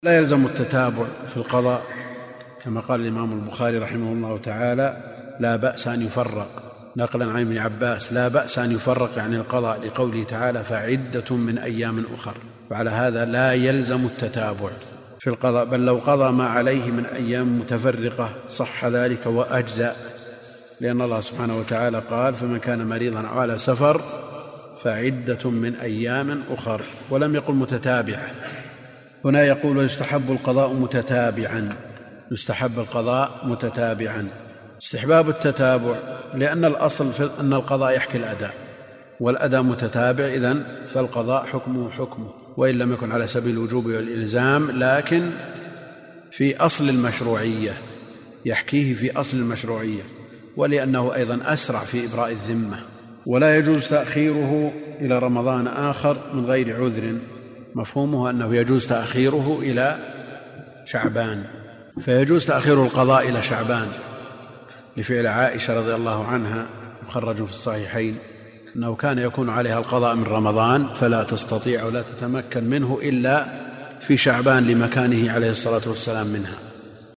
لا يلزم التتابع في القضاء، كما قال الإمام البخاري رحمه الله تعالى: لا بأس أن يفرق، نقلا عن ابن عباس: لا بأس أن يفرق عن القضاء، لقوله تعالى: فعدة من أيام أخر. وعلى هذا لا يلزم التتابع في القضاء، بل لو قضى ما عليه من أيام متفرقة صح ذلك وأجزأ، لأن الله سبحانه وتعالى قال: فمن كان مريضا أو على سفر فعدة من أيام أخر، ولم يقل متتابعة. هنا يقول: يستحب القضاء متتابعا، يستحب القضاء متتابعا. استحباب التتابع لأن الأصل في أن القضاء يحكي الأداء، والأداء متتابع، إذن فالقضاء حكمه، وإن لم يكن على سبيل الوجوب والإلزام، لكن في أصل المشروعية، يحكيه في أصل المشروعية، ولأنه أيضا أسرع في إبراء الذمة. ولا يجوز تأخيره إلى رمضان آخر من غير عذر، مفهومه أنه يجوز تأخيره إلى شعبان، فيجوز تأخير القضاء إلى شعبان لفعل عائشة رضي الله عنها مخرج في الصحيحين، أنه كان يكون عليها القضاء من رمضان فلا تستطيع ولا تتمكن منه إلا في شعبان لمكانه عليه الصلاة والسلام منها.